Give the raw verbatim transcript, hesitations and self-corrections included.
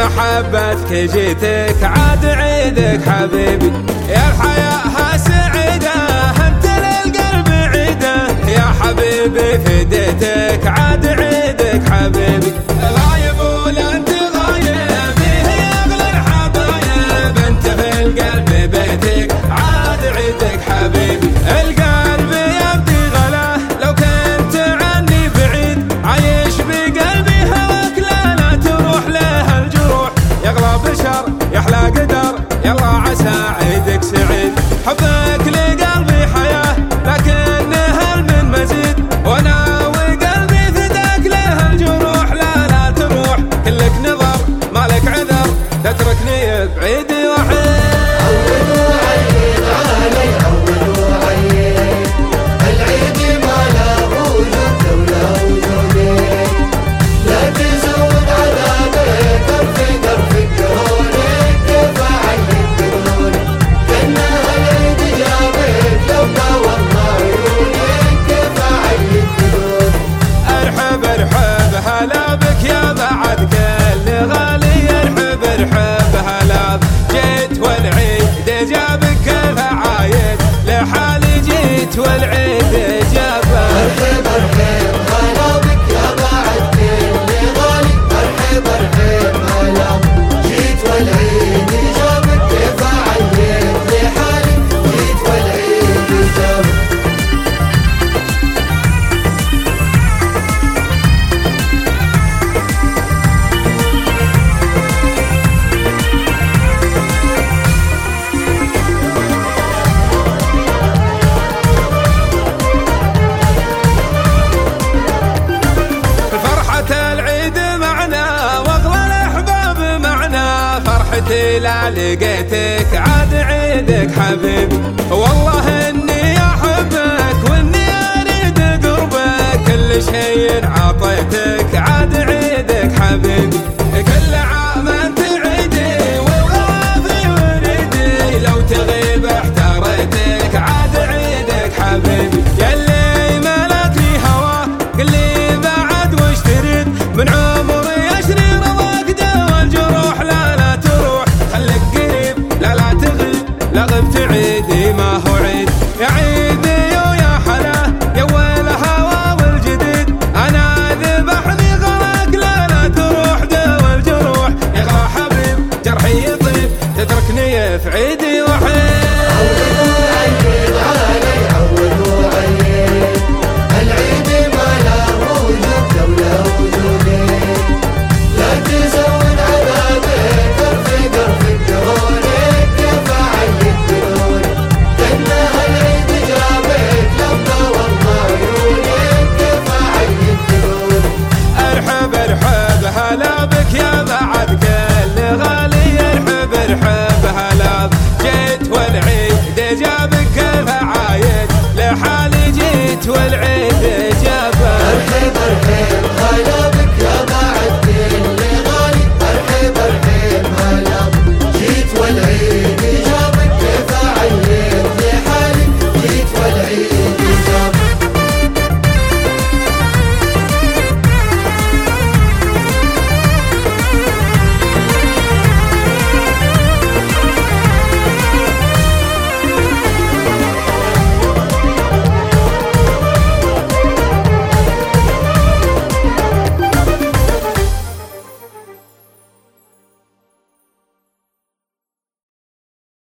محبتك جيتك عاد عيدك حبيبي، يا الحياة سعيدة انت للقلب عيدة، يا حبيبي فديتك عاد عيدك حبيبي، غايب ولا انت غايب هي اغلى الحبايب، انت في القلب بيتك عاد عيدك حبيبي، القلب يبدي غلا لو كنت عني بعيد، عايش بقلبي هواك لا لا تروح له الجروح، يغلى بشر يحلى قدر يلا عسى عيدك سعيد، حبك لقلبي حياة لكنها من مزيد، وانا وقلبي فداك له الجروح لا لا تروح، كلك نظر مالك عذر تتركني بعيدي وحيد. هلا بك يا بعد كل غالي، ارحب ارحب هلا جيت والعيد جابك كيف عايد، لحالي جيت والعيد جابك، ارحب ارحب هلا بك يا بعد كل غالي، ارحب ارحب هلا جيت والعيد جابك كيف عايد، لحالي جيت والعيد جابك. لا لقيتك عاد عيدك حبيبي، والله اني احبك واني اريد قربك، كل شيء عطيتك عاد عيدك حبيبي، كل عام انت عيدي والغوافي وريدي، لو تغيب احتريتك عاد عيدك حبيبي، يلي ملكني هواه قل لي بعد وش تريد، من عمري اشري رضاك دوا الجروح لا لا تروح، خليك قريب لا لا تغيب لا غبت عيدي ما هو عيد.